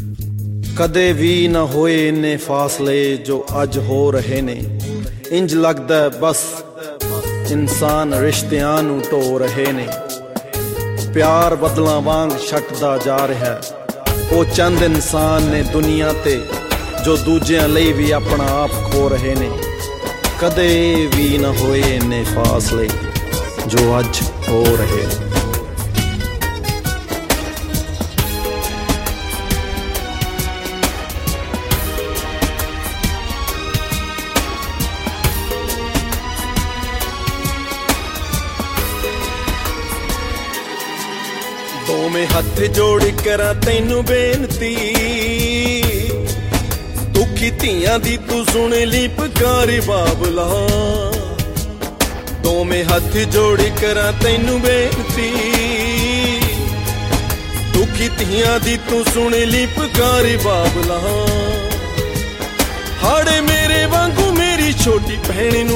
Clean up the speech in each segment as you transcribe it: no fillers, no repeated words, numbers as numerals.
कदे भी न होए इन्ने फासले जो अज हो रहे ने। इंज लगदा बस इंसान रिश्तियां नूं ढो रहे ने। प्यार बदलां वांग छटदा जा रहा है। वो चंद इंसान ने दुनिया ते जो दूजियां लई भी अपना आप खो रहे ने। कदे भी न होए इन्ने फासले जो अज हो रहे ने। दोवें हथ जोड़ करा तैनू बेनती, दुखी धियां दी तू सुन ली पुकार बाबला। दोवें हथ जोड़ करा तैनू बेनती, दुखी धियां दी तू सुन ली पुकार बाबला। हाड़े मेरे वांगू मेरी छोटी भैन नू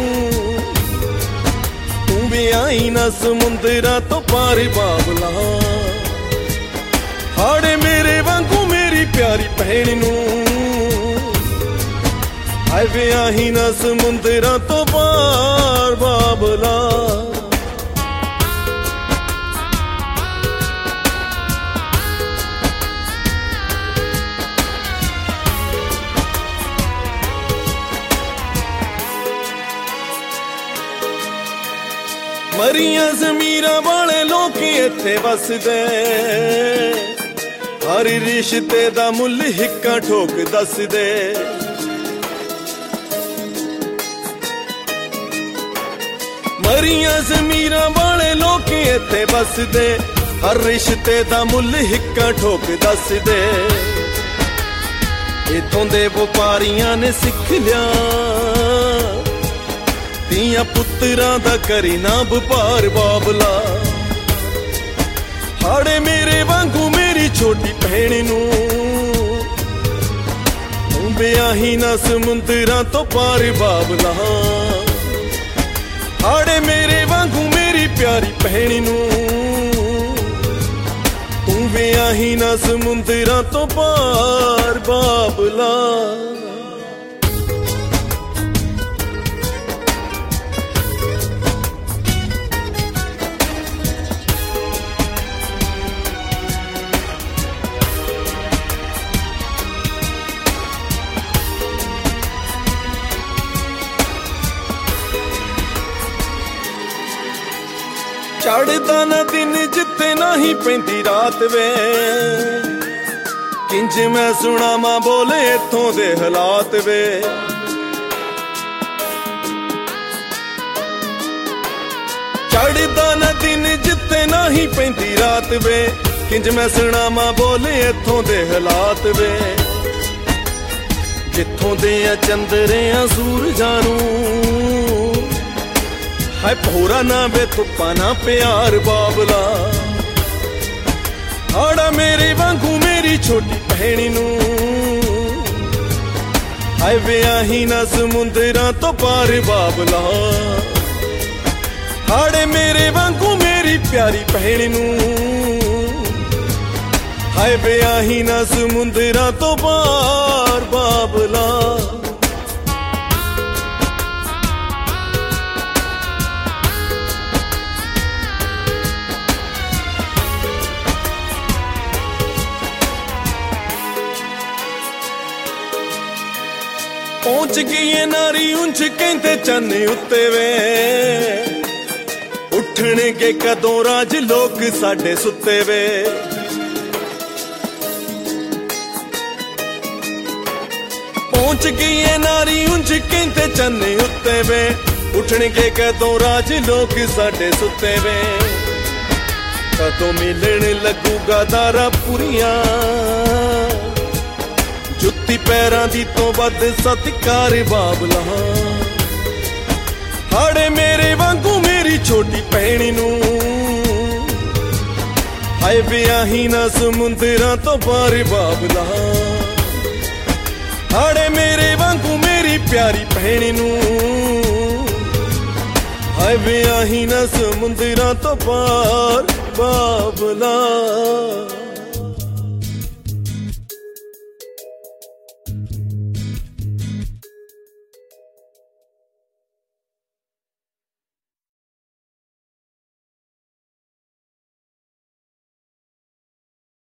आई ना समुंदरा तो पार बाबला। हाड़े मेरे वांगू मेरी प्यारी भैन नू आए वे आई ना समुंदरा तो पार बाबला। मरियां ज़मीरां वाले लोग इत्थे वसदे, हर रिश्ते दा मुल हिक्का ठोक दसदे। मरियां ज़मीरां वाले लोग इत्थे वसदे, हर रिश्ते दा मुल हिक्का ठोक दसदे। इत्थों दे व्यापारियां ने सिख लिया दियां पुत्तरां दा करी ना वपार बाबला। हाड़े मेरे वांगू मेरी छोटी भैन नू ब्याही ना समुंदरां तो पार बाबला। हाड़े मेरे वांगू मेरी प्यारी भैन नू तू ब्याही ना समुंदरां तो पार बाबला। चढ़दा ना दिन जिते नाही पैंदी रात वे, किंज मैं सुनावां बोले इत्थों दे हालात वे। चढ़दा ना दिन जिते नाही पैंदी रात वे, किंज मैं सुनावां बोले इत्थों दे हालात वे। जित्थों दे चंदरे सूरजां नूं हाय भोरा ना वे तुप्पा ना प्यार बाबला। हाड़ा मेरे वांगू मेरी छोटी भैन नू हाय वे आही ना समुंदरां तो पार बाबला। हाड़े मेरे वांगू मेरी प्यारी भैन नू हाय वे आही ना समुंदरां तो पार बाबला। पहुंच गई है नारी उंच कहते चन्ने उत्ते वे, उठणगे कदों राज लोग साडे सुते वे। पहुंच गई है नारी उंच कहते चन्ने उत्ते वे, उठणगे कदों राज लोग साडे सुते वे। कदों मिलन लगूगा दारा पुरिया, जुत्ती पैरां दी तो वध सत्कार बाबला। हाड़े मेरे वांगू मेरी छोटी भैन नू हाय ब्याही ना समुंदरां तो पार बाबला। हाड़े मेरे वांगू मेरी प्यारी भैन नू हाय ब्याही ना समुंदरां तो पार बाबला।